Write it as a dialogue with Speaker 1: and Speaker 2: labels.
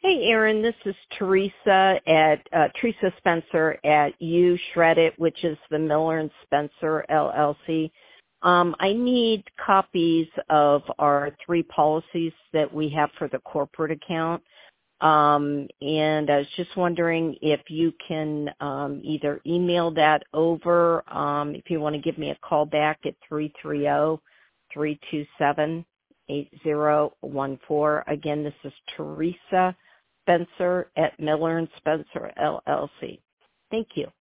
Speaker 1: Hey, Erin, this is Teresa at Teresa Spencer at You Shred It, which is the Miller and Spencer LLC. I need copies of our 3 policies that we have for the corporate account. And I was just wondering if you can either email that over, if you want to give me a call back at 330-327-8014. Again, this is Teresa Spencer at Miller and Spencer LLC. Thank you.